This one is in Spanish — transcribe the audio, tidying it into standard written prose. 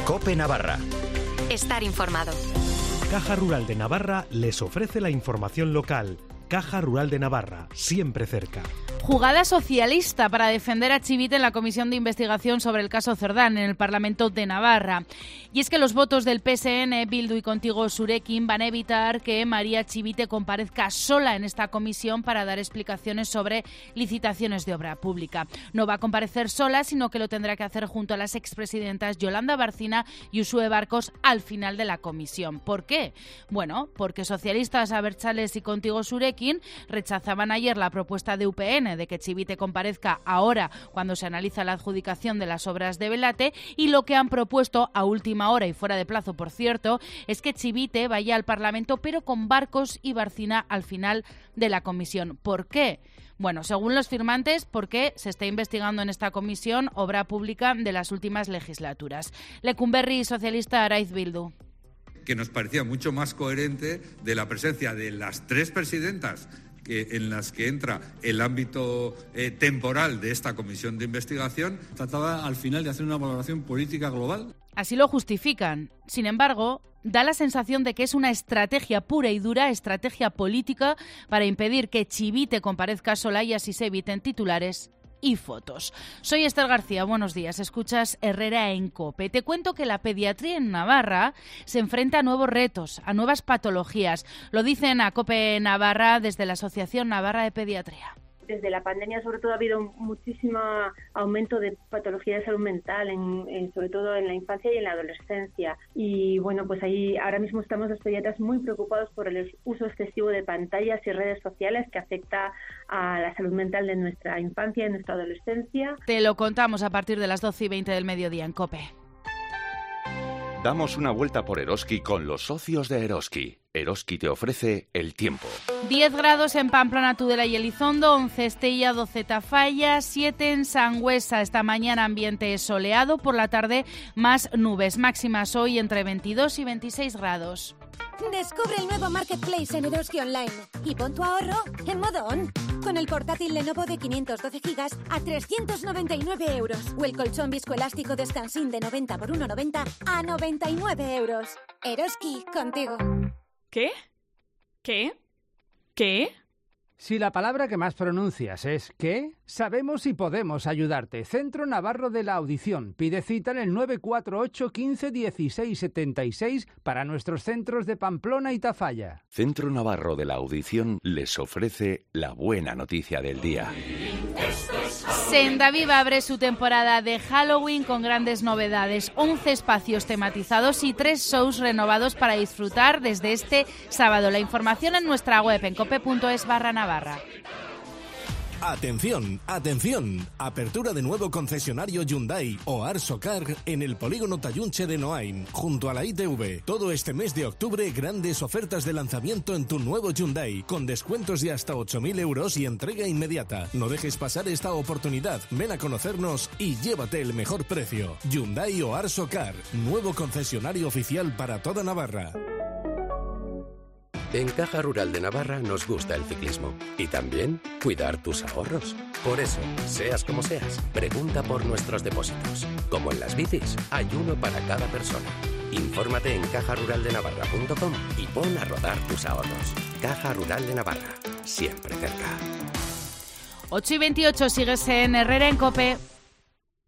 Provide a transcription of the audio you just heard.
COPE Navarra. Estar informado. Caja Rural de Navarra les ofrece la información local. Caja Rural de Navarra, siempre cerca. Jugada socialista para defender a Chivite en la Comisión de Investigación sobre el caso Cerdán en el Parlamento de Navarra. Y es que los votos del PSN, Bildu y Contigo Surekin van a evitar que María Chivite comparezca sola en esta comisión para dar explicaciones sobre licitaciones de obra pública. No va a comparecer sola, sino que lo tendrá que hacer junto a las expresidentas Yolanda Barcina y Uxue Barcos al final de la comisión. ¿Por qué? Bueno, porque socialistas, abertzales y Contigo Surekin rechazaban ayer la propuesta de UPN de que Chivite comparezca ahora cuando se analiza la adjudicación de las obras de Belate, y lo que han propuesto a última hora y fuera de plazo, por cierto, es que Chivite vaya al Parlamento pero con Barcos y Barcina al final de la comisión. ¿Por qué? Bueno, según los firmantes, porque se está investigando en esta comisión obra pública de las últimas legislaturas. Lecumberri, socialista, Araiz, Bildu. Que nos parecía mucho más coherente de la presencia de las tres presidentas en las que entra el ámbito temporal de esta comisión de investigación. Trataba al final de hacer una valoración política global. Así lo justifican. Sin embargo, da la sensación de que es una estrategia pura y dura, estrategia política, para impedir que Chivite comparezca sola y así se eviten titulares y fotos. Soy Esther García, buenos días. Escuchas Herrera en COPE. Te cuento que la pediatría en Navarra se enfrenta a nuevos retos, a nuevas patologías. Lo dicen a COPE Navarra desde la Asociación Navarra de Pediatría. Desde la pandemia, sobre todo, ha habido muchísimo aumento de patología de salud mental, sobre todo en la infancia y en la adolescencia. Y bueno, pues ahí ahora mismo estamos los pediatras muy preocupados por el uso excesivo de pantallas y redes sociales que afecta a la salud mental de nuestra infancia y de nuestra adolescencia. Te lo contamos a partir de las 12:20 del mediodía en COPE. Damos una vuelta por Eroski con los socios de Eroski. Eroski te ofrece el tiempo. 10 grados en Pamplona, Tudela y Elizondo, 11 Estella, 12 Tafalla, 7 en Sangüesa. Esta mañana ambiente soleado, por la tarde más nubes. Máximas hoy entre 22 y 26 grados. Descubre el nuevo Marketplace en Eroski Online y pon tu ahorro en modo on. Con el portátil Lenovo de 512 gigas a 399 euros. O el colchón viscoelástico Descansin de 90 por 1,90 a 99 euros. Eroski, contigo. ¿Qué? ¿Qué? ¿Qué? Si la palabra que más pronuncias es ¿qué? Sabemos y podemos ayudarte. Centro Navarro de la Audición. Pide cita en el 948 15 16 76 para nuestros centros de Pamplona y Tafalla. Centro Navarro de la Audición les ofrece la buena noticia del día. Sendaviva abre su temporada de Halloween con grandes novedades, 11 espacios tematizados y 3 shows renovados para disfrutar desde este sábado. La información en nuestra web en cope.es/Navarra. Atención, atención, apertura de nuevo concesionario Hyundai o Arsocar en el polígono Tayunche de Noain, junto a la ITV. Todo este mes de octubre, grandes ofertas de lanzamiento en tu nuevo Hyundai, con descuentos de hasta 8.000 euros y entrega inmediata. No dejes pasar esta oportunidad, ven a conocernos y llévate el mejor precio. Hyundai o Arsocar, nuevo concesionario oficial para toda Navarra. En Caja Rural de Navarra nos gusta el ciclismo y también cuidar tus ahorros. Por eso, seas como seas, pregunta por nuestros depósitos. Como en las bicis, hay uno para cada persona. Infórmate en cajaruraldenavarra.com y pon a rodar tus ahorros. Caja Rural de Navarra, siempre cerca. 8:28, sigues en Herrera en COPE.